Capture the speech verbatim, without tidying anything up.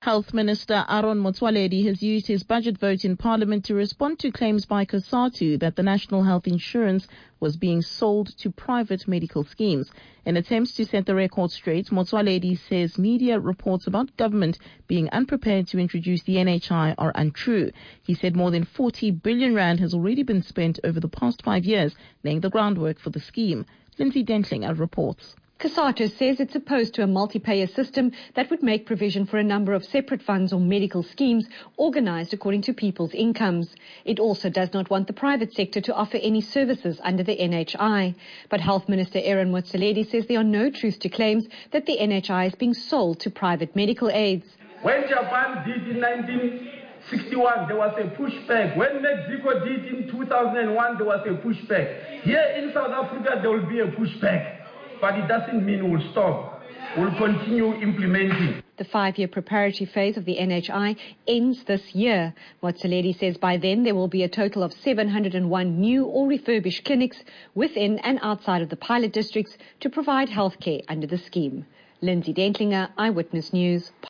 Health Minister Aaron Motsoaledi has used his budget vote in Parliament to respond to claims by COSATU that the National Health Insurance was being sold to private medical schemes. In attempts to set the record straight, Motsoaledi says media reports about government being unprepared to introduce the N H I are untrue. He said more than forty billion rand has already been spent over the past five years, laying the groundwork for the scheme. Lindsay Dentlinger reports. COSATU says it's opposed to a multi-payer system that would make provision for a number of separate funds or medical schemes organized according to people's incomes. It also does not want the private sector to offer any services under the N H I. But Health Minister Aaron Motsoaledi says there are no truth to claims that the N H I is being sold to private medical aids. When Japan did in nineteen sixty-one, there was a pushback. When Mexico did in two thousand one, there was a pushback. Here in South Africa, there will be a pushback. But it doesn't mean we'll stop. We'll continue implementing. The five-year preparatory phase of the N H I ends this year. Motsoaledi says by then there will be a total of seven hundred one new or refurbished clinics within and outside of the pilot districts to provide healthcare under the scheme. Lindsay Dentlinger, Eyewitness News.